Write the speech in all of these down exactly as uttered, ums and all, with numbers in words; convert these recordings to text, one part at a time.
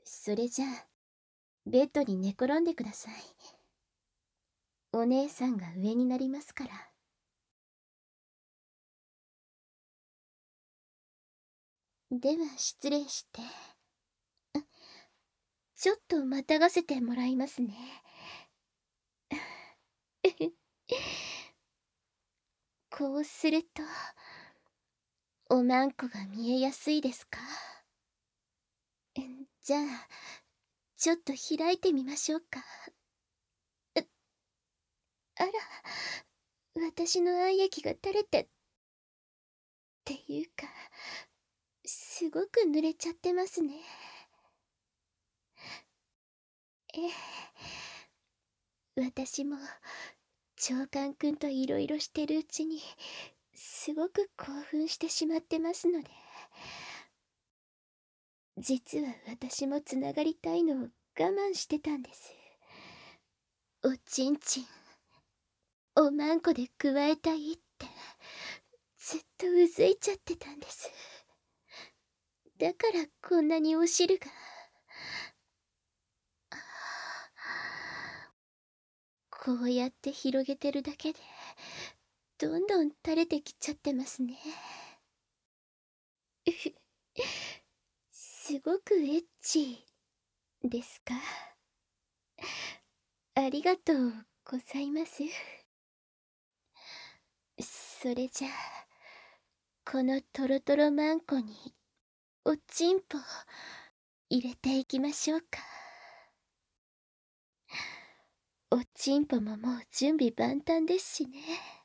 それじゃあ、ベッドに寝転んでください。お姉さんが上になりますから。では失礼して。ちょっとまたがせてもらいますね。こうすると、おまんこが見えやすいですか？じゃあ、ちょっと開いてみましょうか。あら、私の愛液が垂れて、っていうか、すごく濡れちゃってますね。ええ、私も長官くんといろいろしてるうちにすごく興奮してしまってますので、実は私もつながりたいのを我慢してたんです。おちんちんおまんこでくわえたいってずっとうずいちゃってたんです。だからこんなにお汁が。こうやって広げてるだけでどんどん垂れてきちゃってますね。すごくエッチですか？ありがとうございます。それじゃあ、このトロトロマンコにおちんぽ入れていきましょうか。おちんぽももう準備万端ですしね。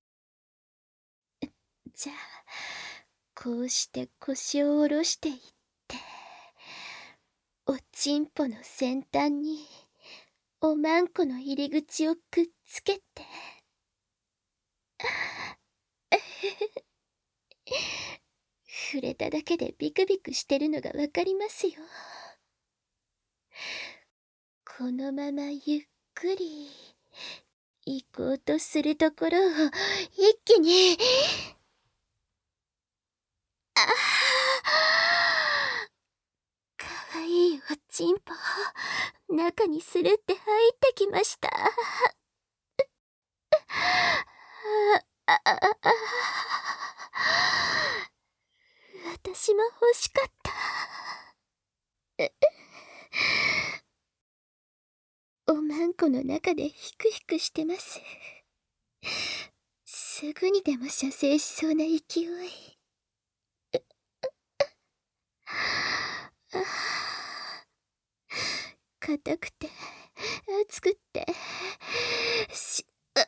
じゃあ、こうして腰を下ろしていって、おちんぽの先端におまんこの入り口をくっつけて。触れただけでビクビクしてるのがわかりますよ。このままゆっくり行こうとするところを一気に。ああ、かわいいおちんぽ中にスルって入ってきました。あああ私も欲しかった。おまんこの中でヒクヒクしてます。すぐにでも射精しそうな勢い。硬くて熱くってし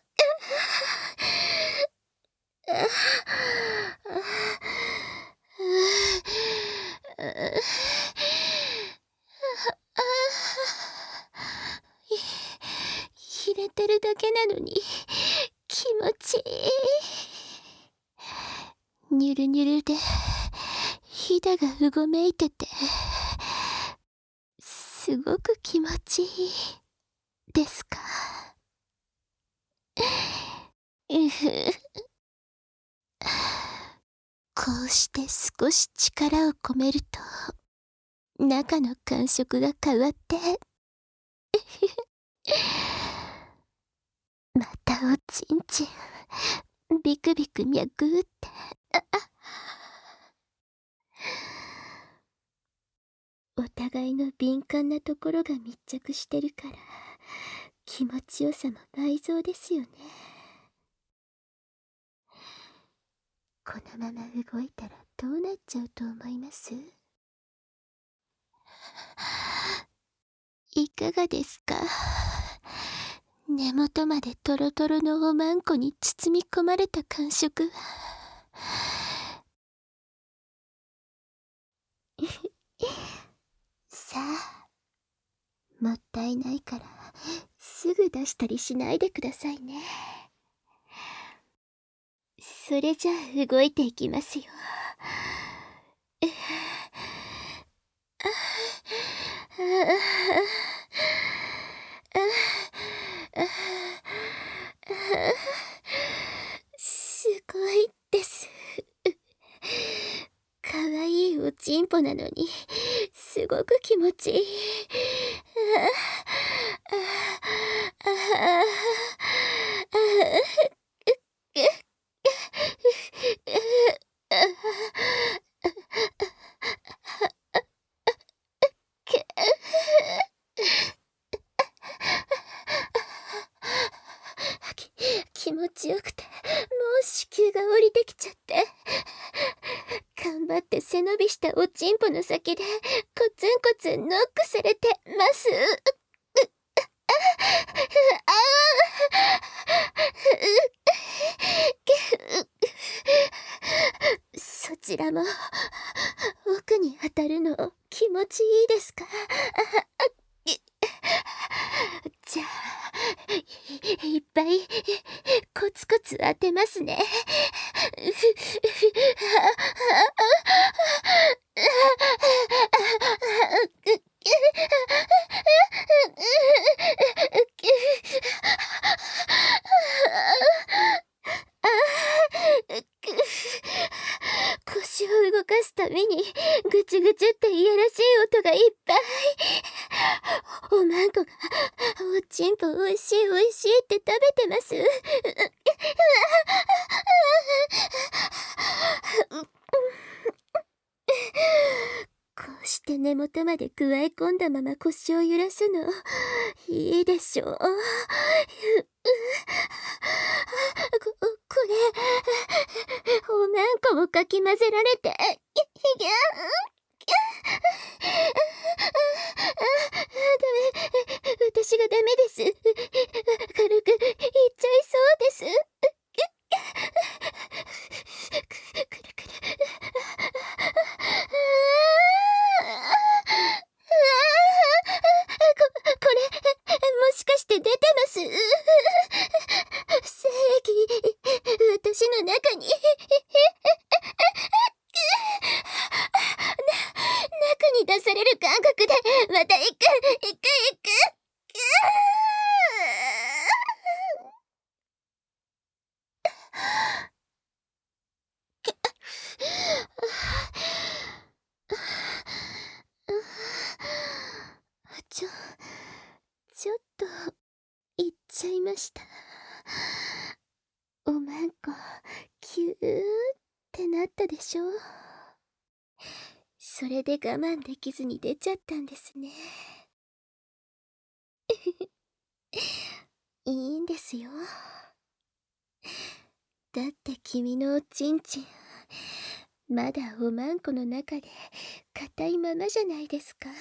入れてるだけなのに気持ちいい。ニュルニュルでひだがうごめいててすごく気持ちいいですか？うふこうして少し力を込めると中の感触が変わってまたおちんちんビクビク脈打って。お互いの敏感なところが密着してるから気持ちよさも倍増ですよね。このまま動いたらどうなっちゃうと思います？いかがですか？根元までトロトロのおまんこに包み込まれた感触は。さあ、もったいないからすぐ出したりしないでくださいね。それじゃあ動いていきますよ。すごいです。かわいいおちんぽなのにすごく気持ちいい。気持ちよくて、もう子宮が降りてきちゃって。頑張って背伸びしたおちんぽの先でコツンコツンノックされてます。そちらも奥に当たるの気持ちいいですか？じゃあいっぱいコツコツ当てますね。腰を動かすたびにぐちぐちっていやらしい音がいっぱい。おまんこがおちんぽおいしいおいしいって食べてます。こうして根元までくわえ込んだまま腰を揺らすのいいでしょう。こ、これおまんこもかき混ぜられて、私がダメです。軽く言っちゃいそうです。くるくる。こ、これ、もしかして出てます？精液、私の中に。中に出される感覚で、また行く、行く、行く。ちょ、ちょっと、行っちゃいました。おまんこ、キューってなったでしょ？それで我慢できずに出ちゃったんですね。いいんですよ。だって君のおちんちん、まだおまんこの中で硬いままじゃないですか。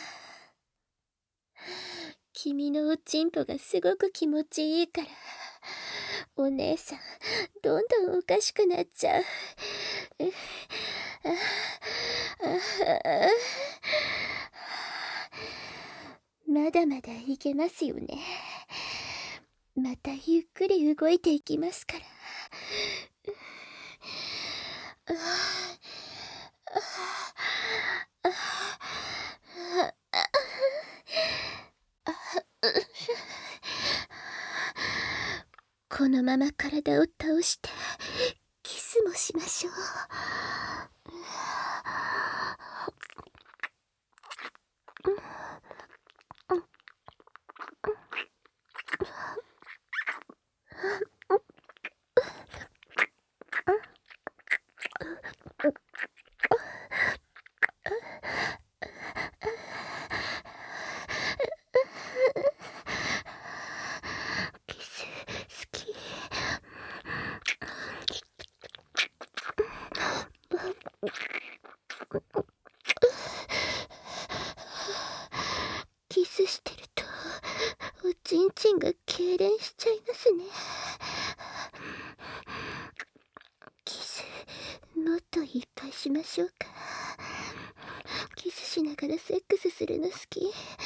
君のおちんぽがすごく気持ちいいから、お姉さん、どんどんおかしくなっちゃう。まだまだいけますよね。またゆっくり動いていきますから。このまま体を倒してキスもしましょう。キス好き。キスしてるとおちんちんが痙攣しちゃいますね。キスもっといっぱいしましょうか。キスしながらセックスするの好き。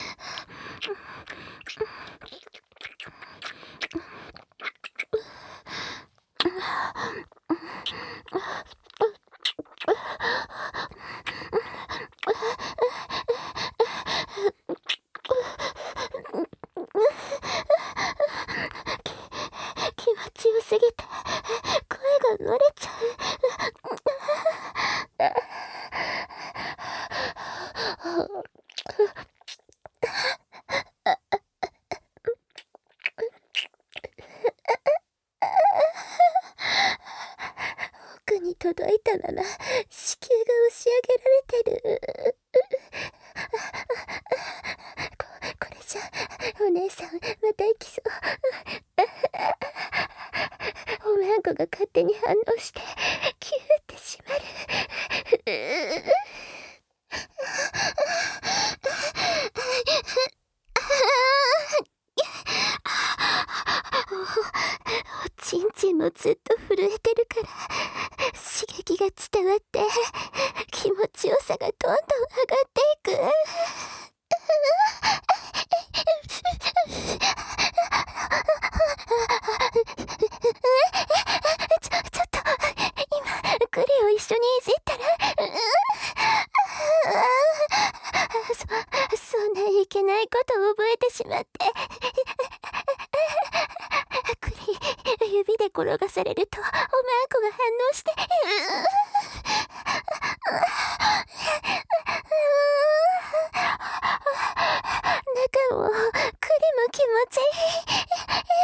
気持ちよすぎて声が漏れちゃう。 奥に届いたまま子宮が押し上げられてる。ここれじゃお姉さんまた行きそう。おまんこが勝手に反応してキューって閉まる。おちんちんもずっと震えてるから刺激が伝わって気持ちよさがどんどん上がっていく。ちょ、ちょっと今グリを一緒にいじったらそ、そんないけないことを覚えてしまってグリ指で転がされるとおまんこが反応して中もクリも気持ちいい。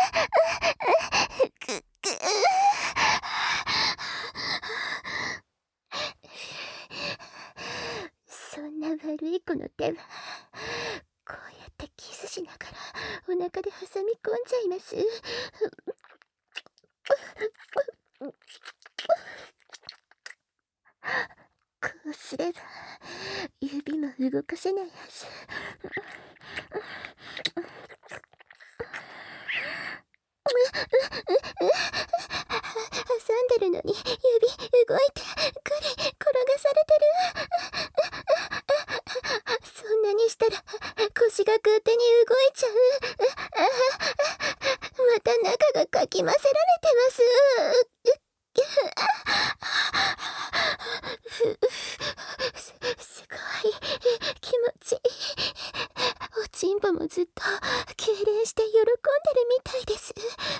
そんな悪い子の手はこうやってキスしながらお腹で挟み込んじゃいます。こうすれば指も動かせないはず。挟んでるのに指動いてグリ転がされてる。そんなにしたら腰が勝手に動いちゃう。また中がかき混ぜられてます。す、すごい気持ちいい。おちんぽもずっと痙攣して喜んでるみたいです。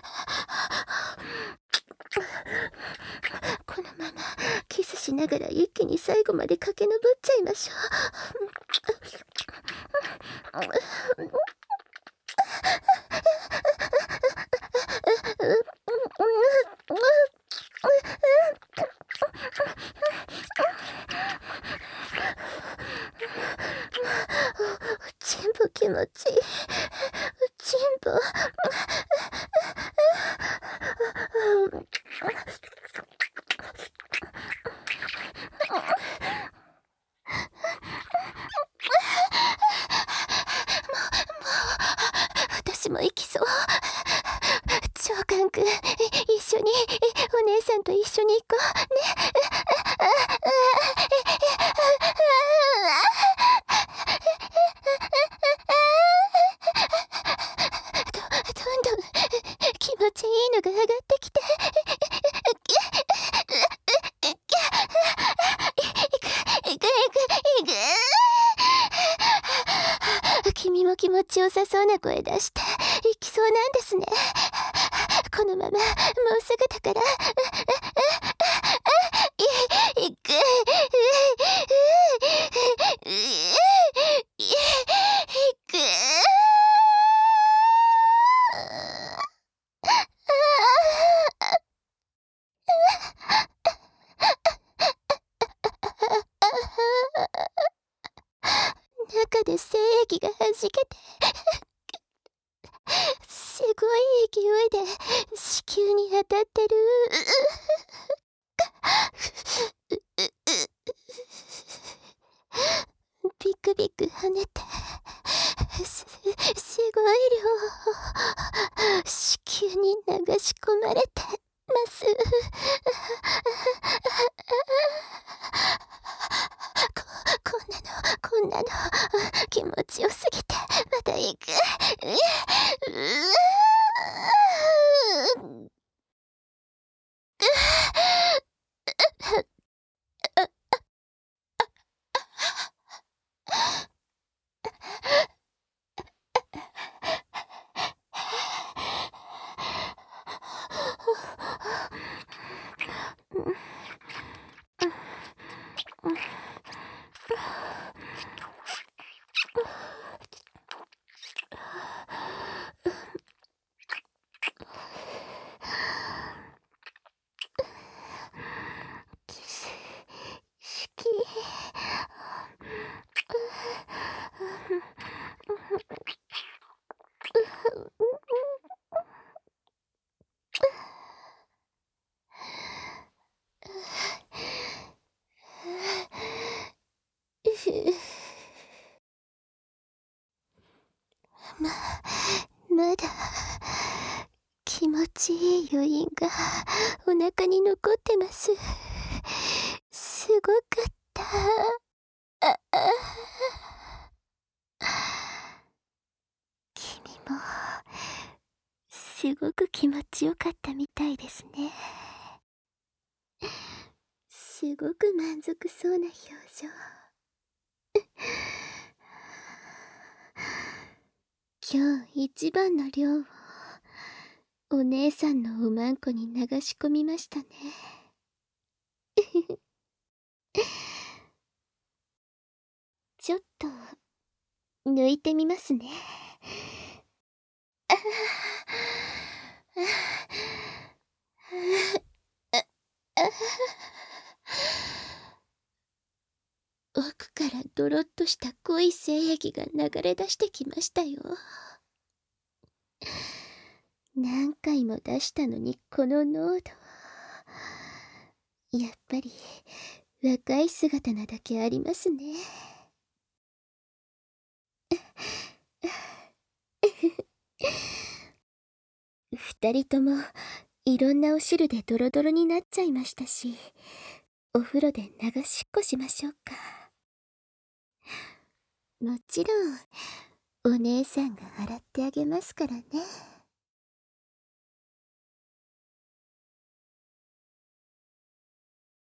このままキスしながら一気に最後まで駆け上っちゃいましょう。全部気持ちいい。全部私も行きそう。長官くん、一緒にお姉さんと一緒に行こうね。ど、どんどん気持ちいいのが上がってきて。君も気持ちよさそうな声出していきそうなんですね。このままもうすぐだからい、いくいく中で精液がはじけてすごい勢いで子宮に当たってる。ビクビク跳ねてす、すごい量子宮に流し込まれてます。こ、こんなのこんなの気持ちよすぎてまた行く。ううま、まだ、気持ちいい余韻がお腹に残ってます。すごかった。あ、あ。君も、すごく気持ちよかったみたいですね。すごく満足そうな表情。今日一番の量をお姉さんのおまんこに流し込みましたね。ちょっと抜いてみますね。あああ奥からドロッとした濃い精液が流れ出してきましたよ。何回も出したのにこの濃度。やっぱり若い姿なだけありますね。二人ともいろんなお汁でドロドロになっちゃいましたし、お風呂で流しっこしましょうか。もちろんお姉さんが洗ってあげますからね。